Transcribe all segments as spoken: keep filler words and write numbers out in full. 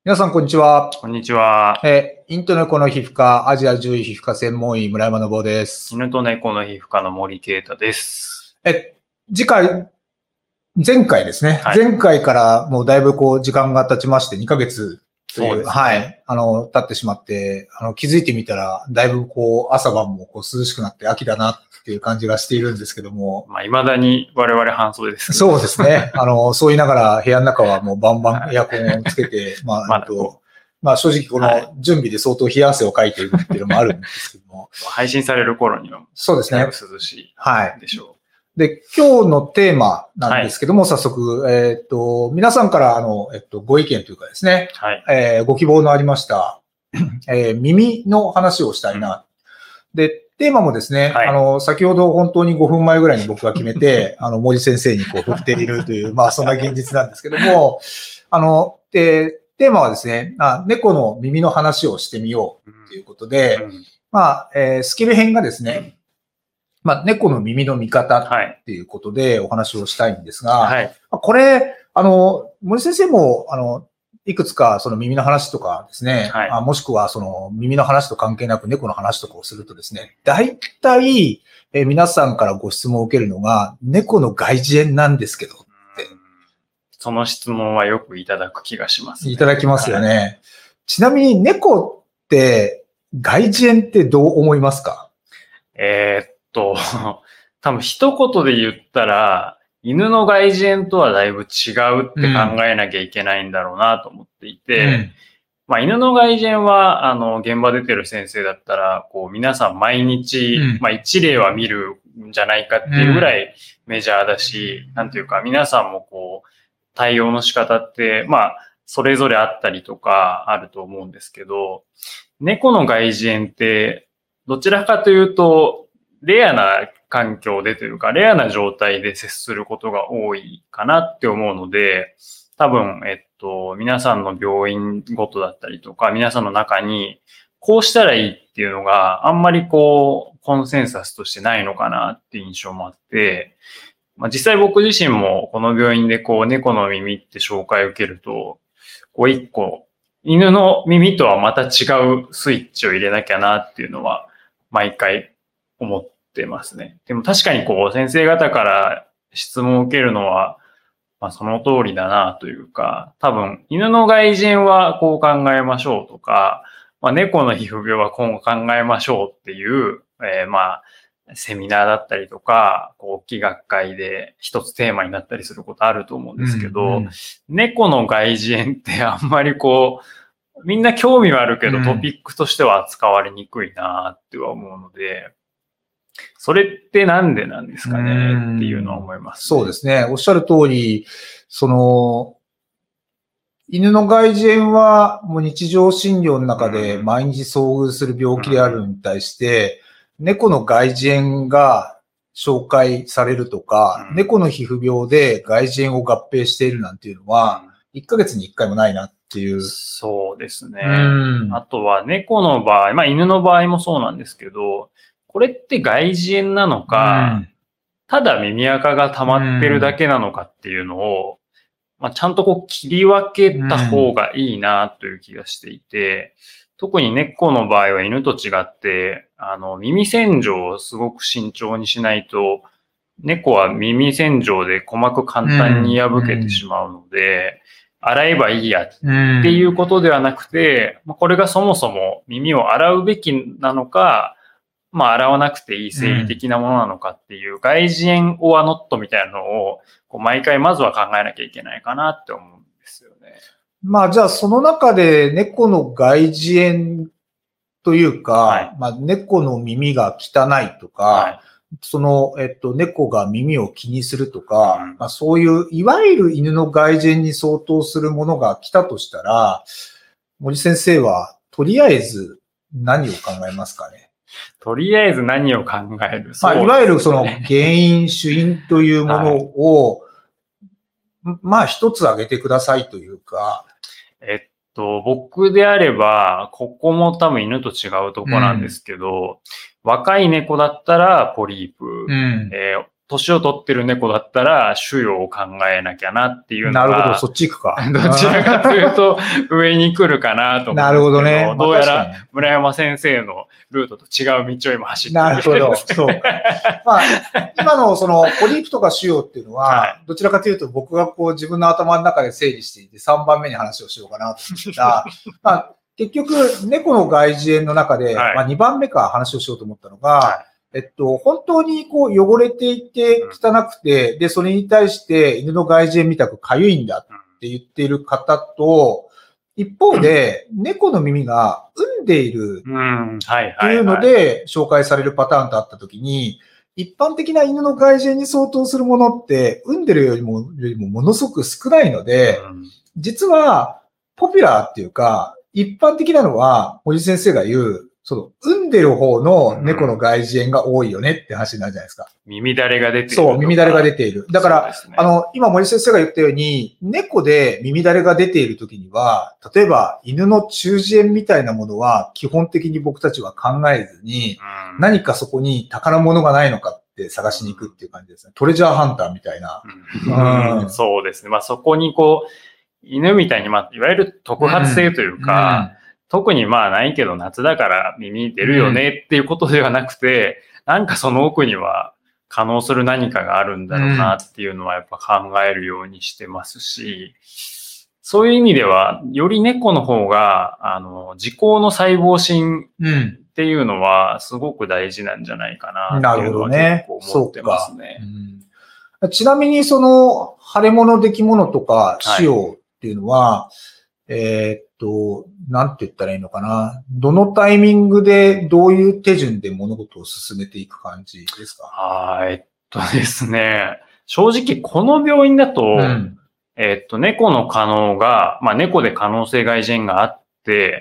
皆さん、こんにちは。 こんにちは。 えー、イントネコの皮膚科、アジア獣医皮膚科専門医、村山信夫です。 犬と猫の皮膚科の森啓太です。 え、次回、前回ですね。はい、前回からもうだいぶこう、時間が経ちまして、にかげつという、 そうですね、 はい、あの、経ってしまって、あの、気づいてみたら、だいぶこう、朝晩もこう涼しくなって秋だなっていう感じがしているんですけども。 まあ、未だに我々半袖です。 そうですね。あの、そう言いながら部屋の中はもうバンバンエアコンをつけて、まあ、まあ、とまあ正直この準備で相当冷や汗をかいているっていうのもあるんですけども。 配信される頃には。 そうですね。 涼しいでしょう。 はい。で、今日のテーマなんですけども、はい、早速、えっと、皆さんからあの、えっと、ご意見というかですね、 はい、 えー、ご希望のありました、えー、耳の話をしたいな。うん、で、テーマもですね、はい、あの、先ほど本当にごふんまえぐらいに僕が決めて、あの、森先生にこう振っているという、まあそんな現実なんですけども、あの、で、テーマはですね、あ、猫の耳の話をしてみようということで、うんうん、まあ、えー、スキル編がですね、まあ、猫の耳の見方っていうことでお話をしたいんですが、はい、これ、あの、森先生も、あの、いくつかその耳の話とかですね、はい、あもしくはその耳の話と関係なく猫の話とかをするとですね、大体、えー、皆さんからご質問を受けるのが、猫の外耳炎なんですけどって。 その質問はよくいただく気がしますね。 いただきますよね。はい、ちなみに猫って外耳炎ってどう思いますか？ えー、っと、多分一言で言ったら、犬の外耳炎とはだいぶ違うって考えなきゃいけないんだろうなと思っていて、うん、まあ犬の外耳炎は、あの、現場出てる先生だったら、こう皆さん毎日、うん、まあ一例は見るんじゃないかっていうぐらいメジャーだし、うん、なんていうか皆さんもこう、対応の仕方って、まあ、それぞれあったりとかあると思うんですけど、猫の外耳炎って、どちらかというと、レアな環境でというか、レアな状態で接することが多いかなって思うので、多分、えっと、皆さんの病院ごとだったりとか、皆さんの中に、こうしたらいいっていうのがあんまりこう、コンセンサスとしてないのかなって印象もあって、まあ、実際僕自身もこの病院でこう猫の耳って紹介を受けると、こう一個犬の耳とはまた違うスイッチを入れなきゃなっていうのは毎回思ってますね。でも確かにこう先生方から質問を受けるのは、まあその通りだなというか、多分犬の外耳炎はこう考えましょうとか、まあ、猫の皮膚病は今後考えましょうっていう、えー、まあセミナーだったりとか、こう大きい学会で一つテーマになったりすることあると思うんですけど、うんうん、猫の外耳炎ってあんまりこう、みんな興味はあるけど、うん、トピックとしては扱われにくいなっては思うので、それってなんでなんですかねっていうのは思います、 ね。そうですね。おっしゃる通り、その、犬の外耳炎はもう日常診療の中で毎日遭遇する病気であるのに対して、うん、猫の外耳炎が紹介されるとか、うん、猫の皮膚病で外耳炎を合併しているなんていうのは、いっかげつにいっかいもないなっていう。 そうですね。うん、あとは猫の場合、まあ犬の場合もそうなんですけど、これって外耳炎なのか、うん、ただ耳垢が溜まってるだけなのかっていうのを、まあ、ちゃんとこう切り分けた方がいいなという気がしていて、うん、特に猫の場合は犬と違って、あの、耳洗浄をすごく慎重にしないと、猫は耳洗浄で鼓膜簡単に破けてしまうので、うん、洗えばいいやっていうことではなくて、これがそもそも耳を洗うべきなのか、まあ洗わなくていい生理的なものなのかっていう、外耳炎オアノットみたいなのを、こう毎回まずは考えなきゃいけないかなって思うんですよね。 まあじゃあその中で猫の外耳炎というか、はい、まあ猫の耳が汚いとか、はい、その、えっと、猫が耳を気にするとか、うん、まあそういう、いわゆる犬の外耳炎に相当するものが来たとしたら、森先生はとりあえず何を考えますかね？ とりあえず何を考える、 まあ、いわゆるその原因、主因というものを、はい、まあ一つ挙げてくださいというか。 えっと、僕であれば、ここも多分犬と違うとこなんですけど、うん、若い猫だったらポリープ、うん、えー、 年を取ってる猫だったら、腫瘍を考えなきゃなっていうのが。 なるほど、そっち行くか。 どちらかというと、上に来るかなと思うんですけど。なるほどね。どうやら、村山先生のルートと違う道を今走ってる。 なるほど、そう。まあ、今のその、ポリープとか腫瘍っていうのは、はい、どちらかというと僕がこう自分の頭の中で整理していて、さんばんめに話をしようかなと思ったら、まあ、結局、猫の外耳炎の中で、はい、まあにばんめか話をしようと思ったのが、はいえっと、本当にこう汚れていて汚くて、で、それに対して犬の外耳炎みたく痒いんだって言っている方と、一方で猫の耳が産んでいるっていうので紹介されるパターンとあったときに、一般的な犬の外耳炎に相当するものって産んでるよりも、よりもものすごく少ないので、実はポピュラーっていうか、一般的なのは、森先生が言う、その、産んでる方の猫の外耳炎が多いよねって話になるじゃないですか。 耳だれが出ている。 そう、耳だれが出ている。だから、ね、あの、今森先生が言ったように、猫で耳だれが出ているときには、例えば犬の中耳炎みたいなものは基本的に僕たちは考えずに、うん、何かそこに宝物がないのかって探しに行くっていう感じですね。トレジャーハンターみたいな。 うんうん、そうですね。まあそこにこう、犬みたいに、まあ、いわゆる特発性というか、うんうん特にまあないけど夏だから耳出るよねっていうことではなくて、うん、なんかその奥には可能する何かがあるんだろうなっていうのはやっぱ考えるようにしてますし、そういう意味ではより猫の方があの時効の細胞診っていうのはすごく大事なんじゃないかなっていうのは結構思ってますね。 うん、ちなみにその腫れ物出来物とか腫瘍っていうのは、はい、えーえっと、なんて言ったらいいのかな。どのタイミングでどういう手順で物事を進めていく感じですか？ はい、えっとですね。正直この病院だと、うん、えっと、猫の可能が、まあ猫で可能性外耳炎があって、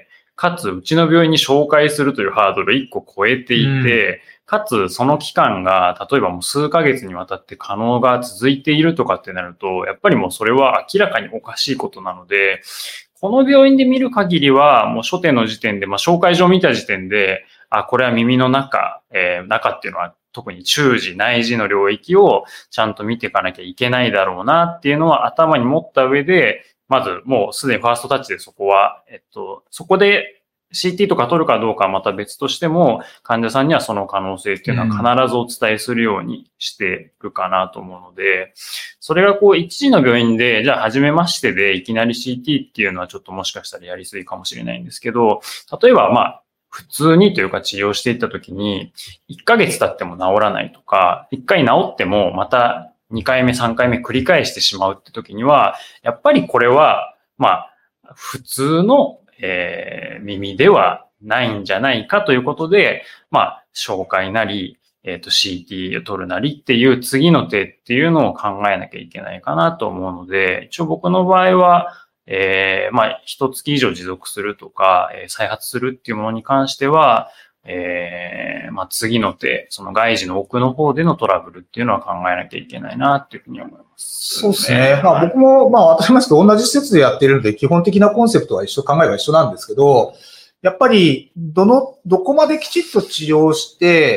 かつうちの病院に紹介するというハードルいっこ超えていて、うん、かつその期間が例えばもう数ヶ月にわたって可能が続いているとかってなると、やっぱりもうそれは明らかにおかしいことなので、この病院で見る限りは、もう初手の時点で、まあ、紹介状を見た時点で、あ、これは耳の中、えー、中っていうのは特に中耳、内耳の領域をちゃんと見ていかなきゃいけないだろうなっていうのは頭に持った上で、まずもうすでにファーストタッチでそこは、えっと、そこで シーティー とか取るかどうかはまた別としても、患者さんにはその可能性っていうのは必ずお伝えするようにしてるかなと思うので、それがこう一時の病院で、じゃあ初めましてでいきなり シーティー っていうのはちょっともしかしたらやりすぎかもしれないんですけど、例えばまあ、普通にというか治療していったときに、いっかげつ経っても治らないとか、いっかい治ってもまたにかいめ、さんかいめ繰り返してしまうってときには、やっぱりこれは、まあ、普通のえー、耳ではないんじゃないかということで、まあ、紹介なり、えっと、シーティー を取るなりっていう次の手っていうのを考えなきゃいけないかなと思うので、一応僕の場合は、えー、まあ、一月以上持続するとか、えー、再発するっていうものに関しては、えー、まあ、次の手、その外耳の奥の方でのトラブルっていうのは考えなきゃいけないなっていうふうに思います、 ね。そうですね。まあ僕も、まあ当たり前ですけど同じ施設でやっているので基本的なコンセプトは一緒、考えは一緒なんですけど、やっぱり、どの、どこまできちっと治療して、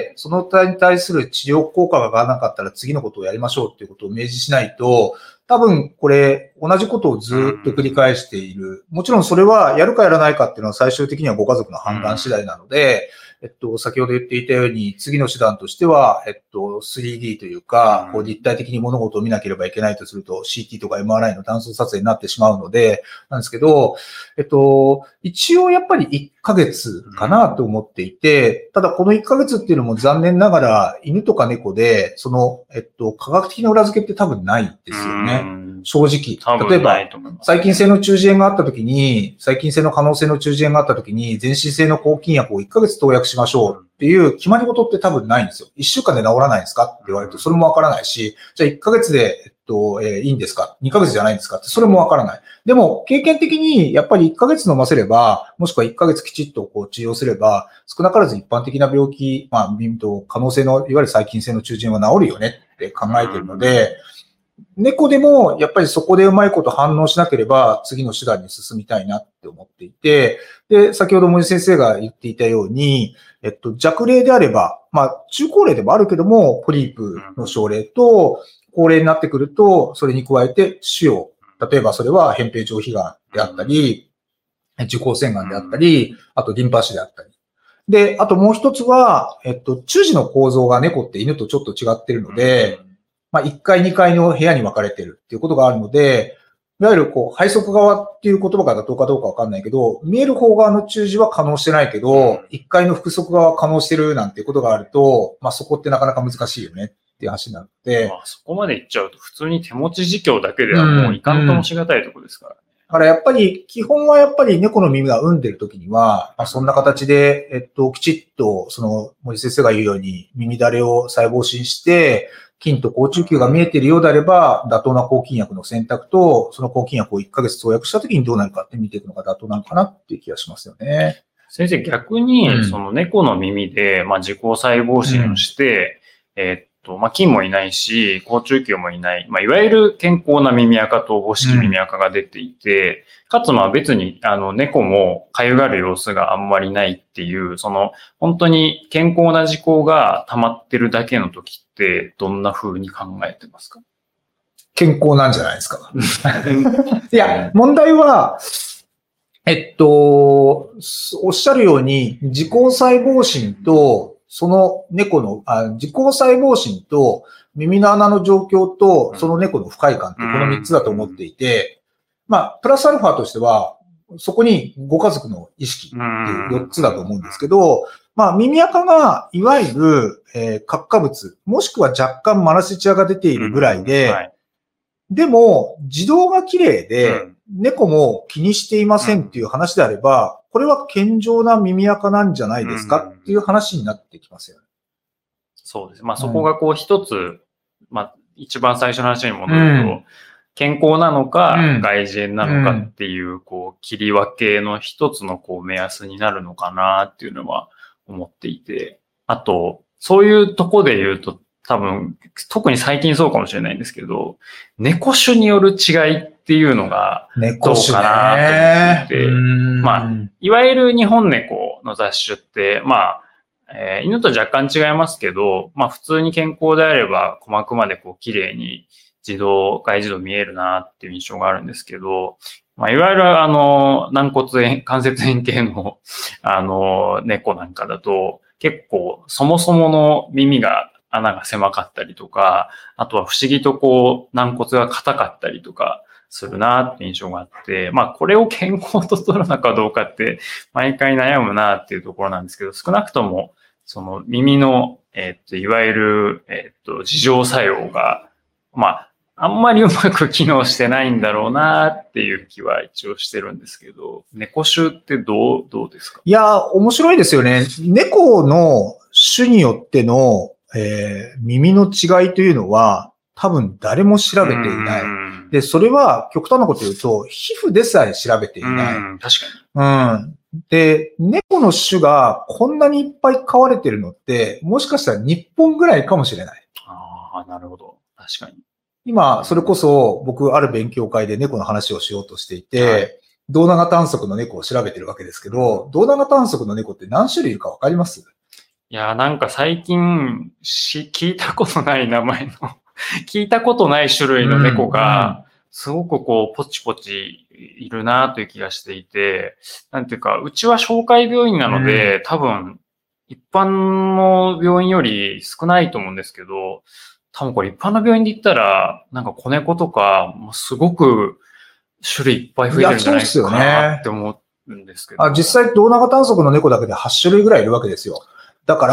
その体に対する治療効果が上がらなかったら次のことをやりましょうっていうことを明示しないと、多分これ同じことをずっと繰り返している。もちろんそれはやるかやらないかっていうのは最終的にはご家族の判断次第なので、えっと、先ほど言っていたように、次の手段としては、えっと、スリーディー というか、こう立体的に物事を見なければいけないとすると、シーティー とか エムアールアイ の断層撮影になってしまうので、なんですけど、えっと、一応やっぱりいっかげつかなと思っていて、ただこのいっかげつっていうのも残念ながら、犬とか猫で、その、えっと、科学的な裏付けって多分ないんですよね。正直。例えば、細菌性の中耳炎があった時に、細菌性の可能性の中耳炎があった時に、全身性の抗菌薬をいっかげつ投薬しましょうっていう決まり事って多分ないんですよ。いっしゅうかんで治らないんですかって言われると、それもわからないし、じゃあいっかげつで、えっと、えー、いいんですか ?に ヶ月じゃないんですかって、それもわからない。でも、経験的に、やっぱりいっかげつ飲ませれば、もしくはいっかげつきちっとこう治療すれば、少なからず一般的な病気、まあ、耳と可能性の、いわゆる細菌性の中耳炎は治るよねって考えているので、 猫でも、やっぱりそこでうまいこと反応しなければ、次の手段に進みたいなって思っていて、で、先ほど森先生が言っていたように、えっと、弱例であれば、まあ、中高齢でもあるけども、ポリープの症例と、高齢になってくると、それに加えて腫瘍。例えばそれは扁平上皮がんであったり、受講腺がんであったり、あとリンパ腫であったり。で、あともう一つは、えっと、中耳の構造が猫って犬とちょっと違ってるので、まあ、いっかい、にかいの部屋に分かれてるっていうことがあるので、いわゆるこう、背側側っていう言葉が妥当かどうかわかんないけど、見える方側の中耳は可能してないけど、いっかいの腹側側は可能してるなんていうことがあると、まあそこってなかなか難しいよねっていう話になるので。 まあそこまでいっちゃうと普通に手持ち自供だけではもういかんともしがたいところですからね。 だからやっぱり、基本はやっぱり猫の耳が産んでる時には、まあ、そんな形で、えっと、きちっと、その、森先生が言うように、耳だれを細胞診して、筋と好中球が見えているようであれば、妥当な抗菌薬の選択と、その抗菌薬をいっかげつ投薬した時にどうなるかって見ていくのが妥当なのかなっていう気がしますよね。 先生、逆に、その猫の耳で、まあ、自己細胞診をして、うん、えーまあ、菌もいないし、好中球もいない。まあ、いわゆる健康な耳垢と母式耳垢が出ていて、うん、かつまあ別に、あの、猫もかゆがる様子があんまりないっていう、その、本当に健康な耳垢が溜まってるだけの時って、どんな風に考えてますか？ 健康なんじゃないですか。いや、問題は、えっと、おっしゃるように、自己細胞診と、その猫の、あ、自己細胞診と耳の穴の状況とその猫の不快感ってこのみっつだと思っていて、まあ、プラスアルファとしては、そこにご家族の意識っていうよっつだと思うんですけど、まあ、耳垢がいわゆる、えー、核化物、もしくは若干マラセチアが出ているぐらいで、はい、でも、自動が綺麗で、猫も気にしていませんっていう話であれば、これは健常な耳垢なんじゃないですかっていう話になってきますよね。 そうです。まあそこがこう一つ、うん、まあ一番最初の話に戻ると、うん、健康なのか、うん、外耳炎なのかっていう、こう切り分けの一つのこう目安になるのかなっていうのは思っていて、あと、そういうとこで言うと多分、特に最近そうかもしれないんですけど、猫種による違いっていうのがどうかなと思っていて、まあ、いわゆる日本猫の雑種って、まあ、えー、犬と若干違いますけど、まあ普通に健康であれば鼓膜までこう綺麗に自動、外自動見えるなっていう印象があるんですけど、まあいわゆるあの、軟骨炎、関節炎系のあの、猫なんかだと結構そもそもの耳が穴が狭かったりとか、あとは不思議とこう軟骨が硬かったりとかするなって印象があって、まあこれを健康と取るのかどうかって毎回悩むなっていうところなんですけど、少なくともその耳の、えっと、いわゆる、えっと、自浄作用が、まああんまりうまく機能してないんだろうなっていう気は一応してるんですけど、猫種ってどう、どうですか？ いや、面白いですよね。猫の種によってのえー、耳の違いというのは多分誰も調べていない。で、それは極端なこと言うと、皮膚でさえ調べていない。 確かに。うん。で、猫の種がこんなにいっぱい飼われてるのって、もしかしたら日本ぐらいかもしれない。 ああ、なるほど。確かに。 今、それこそ僕ある勉強会で猫の話をしようとしていて、はい、胴長短足の猫を調べてるわけですけど、胴長短足の猫って何種類いるかわかります？ いや、なんか最近し、聞いたことない名前の、聞いたことない種類の猫が、すごくこう、ポチポチいるなという気がしていて、なんていうか、うちは紹介病院なので、多分、一般の病院より少ないと思うんですけど、多分これ一般の病院で言ったら、なんか子猫とか、すごく種類いっぱい増えてるんじゃないかなって思うんですけど。 あ、実際、胴長短足の猫だけではち種類ぐらいいるわけですよ。だから、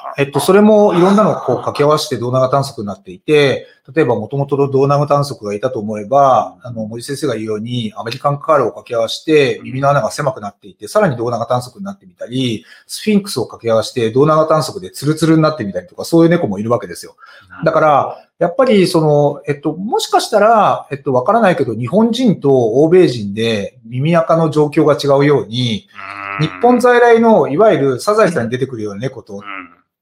えっと、それもいろんなのをこう掛け合わせて胴長短足になっていて、例えば元々の胴長短足がいたと思えば、あの、森先生が言うようにアメリカンカールを掛け合わせて耳の穴が狭くなっていて、さらに胴長短足になってみたり、スフィンクスを掛け合わせて胴長短足でツルツルになってみたりとか、そういう猫もいるわけですよ。だから、やっぱりその、えっと、もしかしたら、えっと、わからないけど、日本人と欧米人で耳垢の状況が違うように、日本在来のいわゆるサザエさんに出てくるような猫と、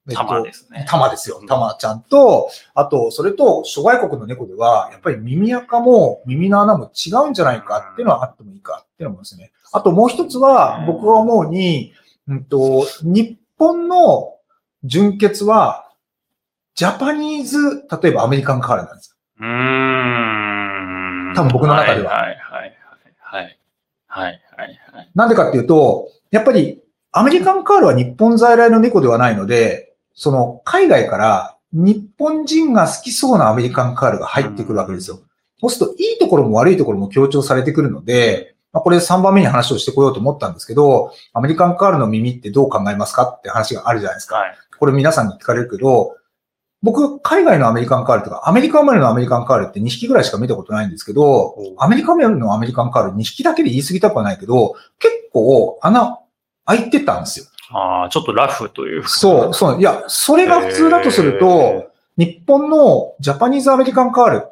えっと、 タマですね。 タマですよ。タマちゃんと、あと、それと、諸外国の猫では、やっぱり耳垢も耳の穴も違うんじゃないかっていうのはあってもいいかっていうのもですね。あともう一つは、僕が思うに、うんと、日本の純血は、ジャパニーズ、例えばアメリカンカールなんですよ。 うーん。 多分僕の中では。 はいはいはいはい。はいはいはい。 なんでかっていうと、やっぱりアメリカンカールは日本在来の猫ではないので、その海外から日本人が好きそうなアメリカンカールが入ってくるわけですよ。そうするといいところも悪いところも強調されてくるので、まあ、これさんばんめに話をしてこようと思ったんですけど、アメリカンカールの耳ってどう考えますかって話があるじゃないですか。はい、これ皆さんに聞かれるけど、僕、海外のアメリカンカールとか、アメリカ生まれのアメリカンカールってにひきぐらいしか見たことないんですけど、アメリカ生まれのアメリカンカールにひきだけで言い過ぎたくはないけど、結構穴開いてたんですよ。 ああ、ちょっとラフという。 そう、そう。いや、それが普通だとすると、日本のジャパニーズアメリカンカールって、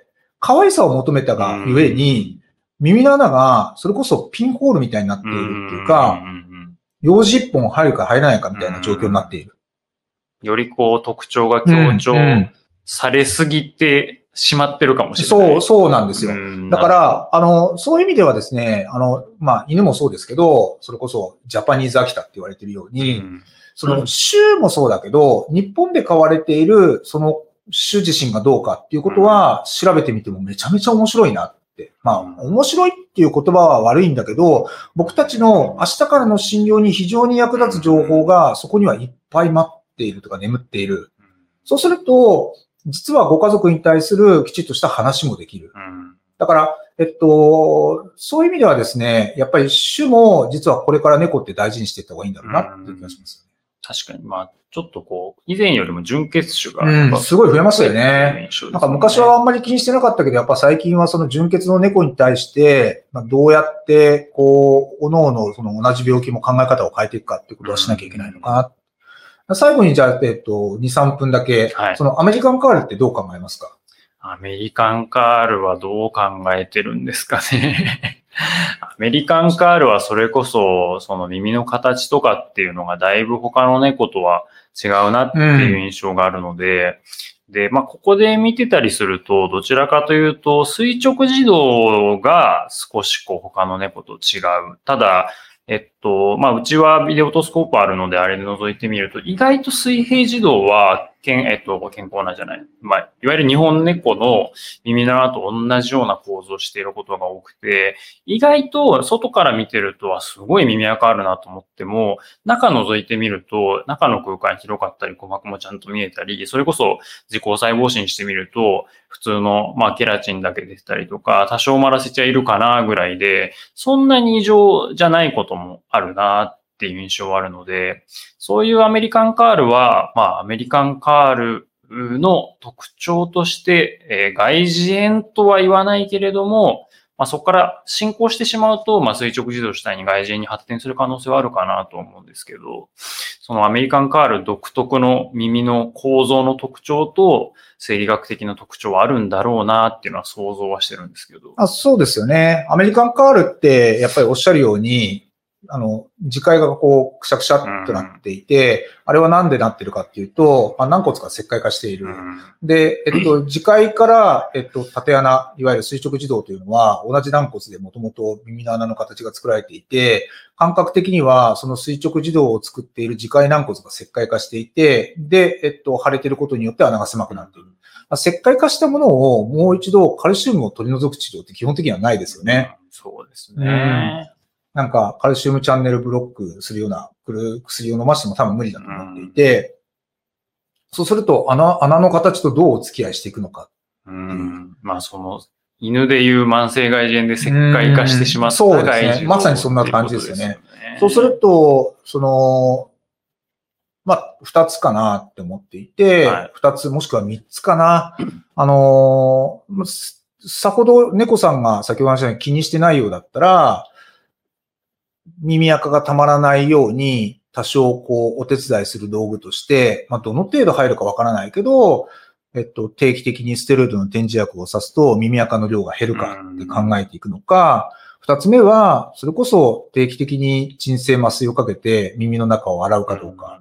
可愛さを求めたがゆえに、耳の穴がそれこそピンホールみたいになっているっていうか、用紙一本入るか入らないかみたいな状況になっている。 よりこう特徴が強調されすぎてしまってるかもしれない。 そう、そうなんですよ。だから、あの、そういう意味ではですね、あの、まあ、犬もそうですけど、それこそジャパニーズ秋田って言われているように、うん、その種もそうだけど、日本で飼われているその種自身がどうかっていうことは調べてみてもめちゃめちゃ面白いなって。まあ、面白いっていう言葉は悪いんだけど、僕たちの明日からの診療に非常に役立つ情報がそこにはいっぱい待っているとか眠っている。そうすると、実はご家族に対するきちっとした話もできる。だから、えっと、そういう意味ではですね、やっぱり種も実はこれから猫って大事にしていった方がいいんだろうなっていう気がしますよね。 確かに、まあ、ちょっとこう、以前よりも純血種が、 うん、すごい増えましたよね。なんか昔はあんまり気にしてなかったけど、やっぱ最近はその純血の猫に対して、まあ、どうやって、こう、各々その同じ病気も考え方を変えていくかっていうことはしなきゃいけないのかな。うん最後にじゃあ、えっと、に、さんぷんだけ、はい、そのアメリカンカールってどう考えますか？ アメリカンカールはどう考えてるんですかね。アメリカンカールはそれこそ、その耳の形とかっていうのがだいぶ他の猫とは違うなっていう印象があるので、うん、で、まあ、ここで見てたりすると、どちらかというと、垂直自動が少しこう他の猫と違う。ただ、えっと、まあ、うちはビデオトスコープあるので、あれで覗いてみると、意外と水平自動は、健、えっと、健康なんじゃない。まあ、いわゆる日本猫の耳の穴と同じような構造をしていることが多くて、意外と外から見てると、すごい耳垢あるなと思っても、中覗いてみると、中の空間広かったり、鼓膜もちゃんと見えたり、それこそ自光細胞診してみると、普通の、まあ、ケラチンだけ出てたりとか、多少マラセチアいるかなぐらいで、そんなに異常じゃないこともあるなっていう印象はあるので、そういうアメリカンカールは、まあ、アメリカンカールの特徴として、えー、外耳炎とは言わないけれども、まあ、そこから進行してしまうと、まあ、垂直自動主体に外耳炎に発展する可能性はあるかなと思うんですけど、そのアメリカンカール独特の耳の構造の特徴と生理学的な特徴はあるんだろうなっていうのは想像はしてるんですけど。 あ、そうですよね。アメリカンカールってやっぱりおっしゃるように、あの、耳介がこう、くしゃくしゃっとなっていて、うん、あれはなんでなってるかっていうと、まあ、軟骨が石灰化している。うん、で、えっと、耳介から、えっと、縦穴、いわゆる垂直自動というのは、同じ軟骨でもともと耳の穴の形が作られていて、感覚的には、その垂直自動を作っている耳介軟骨が石灰化していて、で、えっと、腫れていることによって穴が狭くなっている。石灰化したものをもう一度カルシウムを取り除く治療って基本的にはないですよね。 うん、そうですね。 うんなんか、カルシウムチャンネルブロックするような薬を飲ましても多分無理だと思っていて、うん、そうすると穴、穴の形とどうお付き合いしていくのかっていう。うん、まあ、その、犬でいう慢性外耳炎で石灰化してしまった外耳炎、 そうですね。まさにそんな感じですよね。そうすると、その、まあ、二つかなって思っていて、はい、二つもしくは三つかな。あのー、さほど猫さんが先ほど話したように気にしてないようだったら、耳垢がたまらないように多少こうお手伝いする道具として、まあどの程度入るかわからないけど、えっと定期的にステロイドの点耳薬を刺すと耳垢の量が減るかって考えていくのか、二つ目はそれこそ定期的に鎮静麻酔をかけて耳の中を洗うかどうか。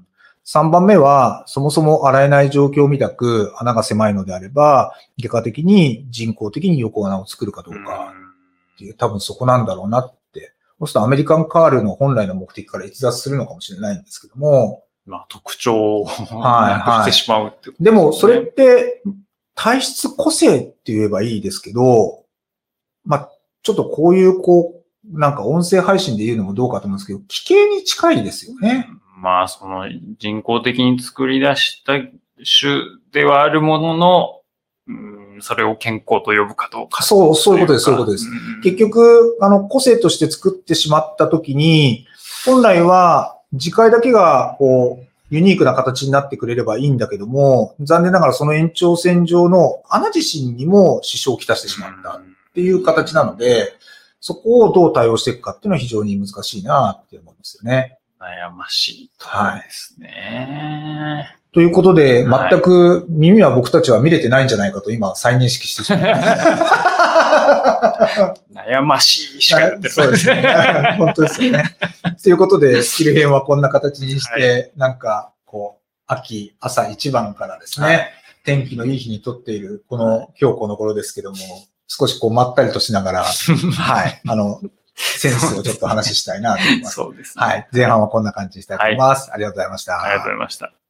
さんばんめは、そもそも洗えない状況みたく穴が狭いのであれば、外科的に人工的に横穴を作るかどうかっていう、多分そこなんだろうなって。そうするとアメリカンカールの本来の目的から逸脱するのかもしれないんですけども。 まあ特徴をなくしてしまうってことですね。でもそれって体質個性って言えばいいですけど、まあちょっとこういうこう、なんか音声配信で言うのもどうかと思うんですけど、奇形に近いですよね。 まあその人工的に作り出した種ではあるものの、うん、それを健康と呼ぶかどうか。 そう、そういうことです、そういうことです。うん、結局、あの、個性として作ってしまったときに、本来は、自戒だけが、こう、ユニークな形になってくれればいいんだけども、残念ながらその延長線上の穴自身にも支障をきたしてしまったっていう形なので、そこをどう対応していくかっていうのは非常に難しいなって思うんですよね。 悩ましいところですね。 はいということで、全く耳は僕たちは見れてないんじゃないかと今再認識してしまいました。 悩ましいしか言ってない。 そうですね。本当ですよね。ということで、スキル編はこんな形にして、はい、なんか、こう、秋、朝一番からですね、はい、天気のいい日に撮っている、この、今日この頃ですけども、少しこう、まったりとしながら、はい、あの、センスをちょっと話したいなと思います。 そうですね。 はい。前半はこんな感じにしたいと思います。はい、ありがとうございました。 ありがとうございました。